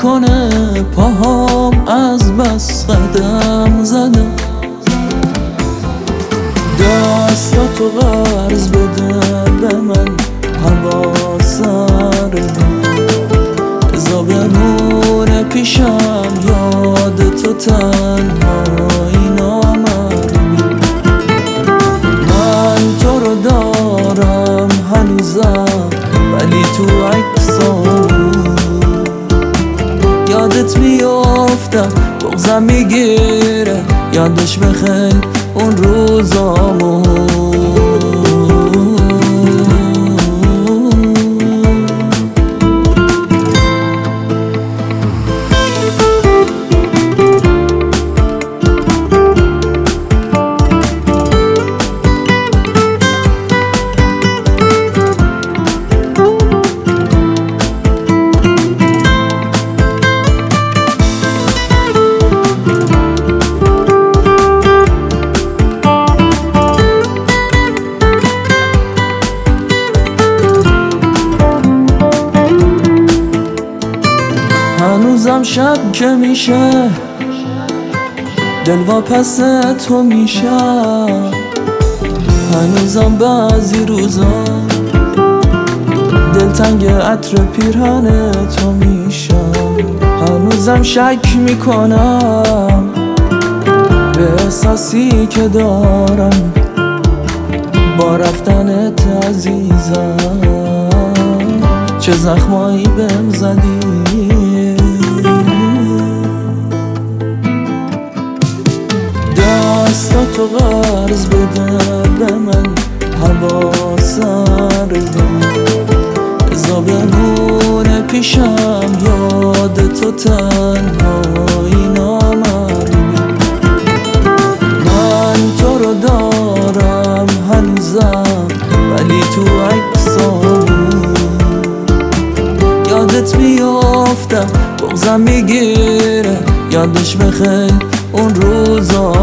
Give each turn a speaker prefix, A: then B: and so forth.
A: میکنه پاهام از بس قدم زدم. دستاتو قرض بده به من حواسم بذار بمونه پیشم یاد تو تنهایی نامرمی. من تو رو دارم هنوزم ولی تو عکسام یادت میافتم بغضم میگیره یادش بخیر اون روزامو. هنوزم شب که میشه دل واپس تو میشه. هنوزم بعضی روزا دلتنگ عطر پیرهن تو میشه. هنوزم شک میکنم به احساسی که دارم با رفتنت عزیزم. چه زخمایی بهم زدی دستاتو قرض بده به من حواسم بذار بمونه پیشم یاد تو تنهایی نامرمی. من تو رو دارم هنوزم ولی تو عکسام یادت میافتم بغضم میگیره یادش بخیر اون روزا.